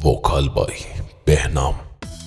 Vokal by Behnam.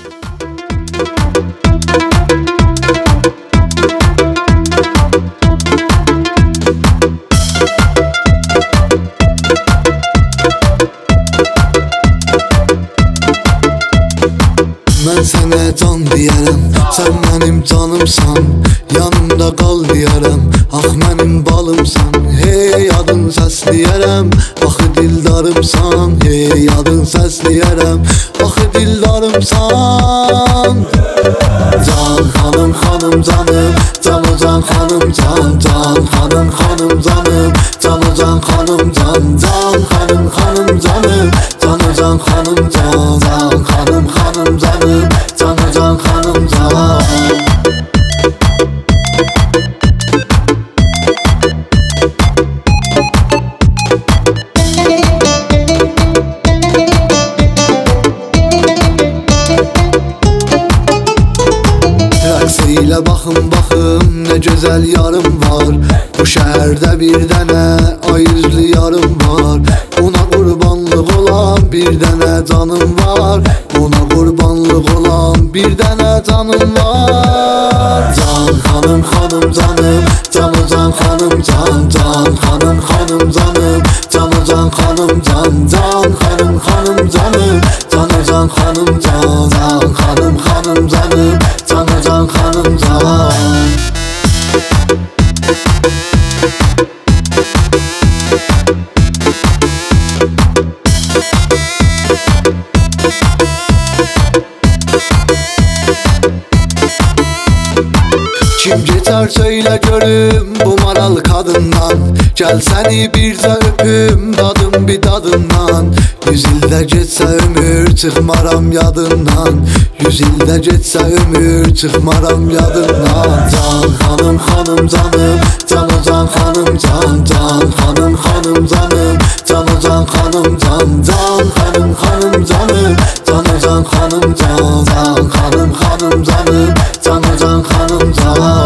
Mən sənə can deyərəm, sən mənim canımsan. Yanımda qal deyərəm, ax mənim balımsan. Hey adın səsləyərəm, axı dildarımsan. Hey adın səsləyərəm, axı dildarımsan. Can xanım xanım canım, canı can xanım can. Can xanım xanım canım, canı can xanım can. Can xanım xanım canım, canı can xanım can. Can xanım xanım canım, canı can xanım can. Rəqsiyle baxım baxım, nə gözəl yarım var. Bu şəhərdə bir dənə ay üzlü yarım var. Ona qurbanlıq olan bir dənə canım var. Ona qurbanlıq olan bir dənə canım var. Can xanım xanım canım, canı can xanım can. Can xanım xanım canım, canı can xanım can. Can xanım xanım canım, canı can xanım can. Can xanım xanım canım, canı can xanım can. Kim geçer söyle görüm bu maral kadından. Gel seni bircə öpüm, dadım bir dadından. 100 ildə geçsə ömür, çıxmaram yadından. 100 ildə geçsə ömür, çıxmaram yadından. Can xanım xanım canım, canı can xanım can. Can xanım xanım canım, canı can xanım can. Can xanım xanım canım, canı can xanım can. Can xanım xanım canım, canı can xanım can.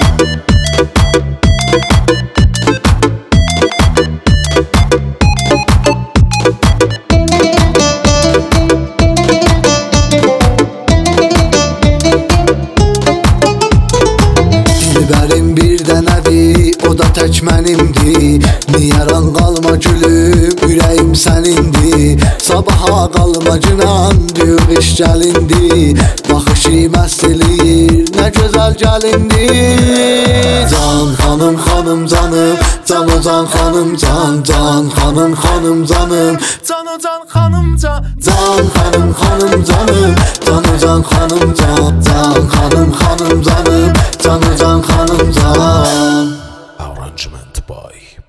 Dilbərim bir dənədir, o da tək mənimdir. Niyaran qalma gülüm, ürəyim sənindir. Sabaha qalma günan, diyor iş gəlindi. Baxışı məst eləyir, nə gözəl gəlindir. Can xanım xanım canım, canı can xanım can. Can xanım xanım canım, canı can xanım can. Can xanım xanım canım, canı can xanım can. Can xanım xanım canım, canı can xanım can. Arrangement by